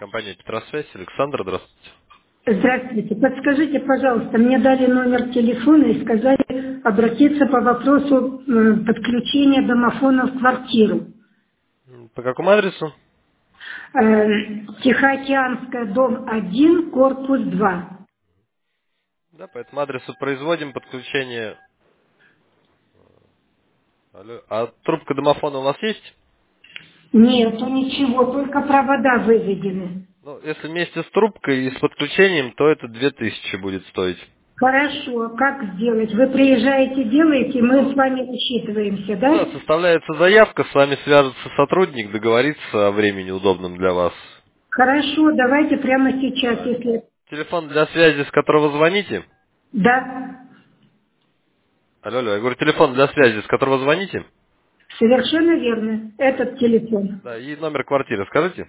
Компания «Петросвязь». Александр, здравствуйте. Здравствуйте. Подскажите, пожалуйста, мне дали номер телефона и сказали обратиться по вопросу подключения домофона в квартиру. По какому адресу? Тихоокеанская, дом 1, корпус 2. Да, по этому адресу производим подключение. Алло. А трубка домофона у вас есть? Нету ничего, только провода выведены. Ну, если вместе с трубкой и с подключением, то это 2000 будет стоить. Хорошо, как сделать? Вы приезжаете, делаете, мы с вами рассчитываемся, Ну да, да? составляется заявка, с вами свяжется сотрудник, договорится о времени удобном для вас. Хорошо, давайте прямо сейчас, если... Телефон для связи, с которого звоните? Да, Алло, алло, я говорю, телефон для связи, с которого звоните? совершенно верно, этот телефон. Да, и номер квартиры скажите?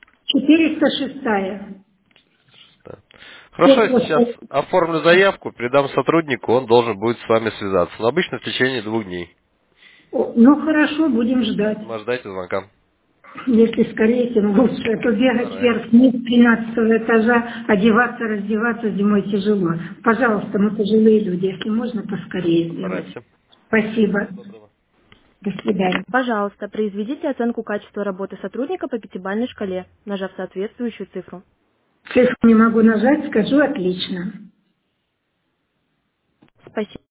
406. Да. Хорошо, я сейчас оформлю заявку, передам сотруднику, он должен будет с вами связаться. Но обычно в течение 2 дней. Ну хорошо, будем ждать. Ожидайте звонка. Если скорее, тем лучше. А то бегать Стараемся. вверх-вниз 13 этажа, одеваться, раздеваться зимой тяжело. Пожалуйста, мы пожилые люди, если можно, поскорее сделать. Постараемся. Спасибо. Всего доброго. До свидания. Пожалуйста, произведите оценку качества работы сотрудника по пятибалльной шкале, нажав соответствующую цифру. Цифру не могу нажать, скажу отлично. Спасибо.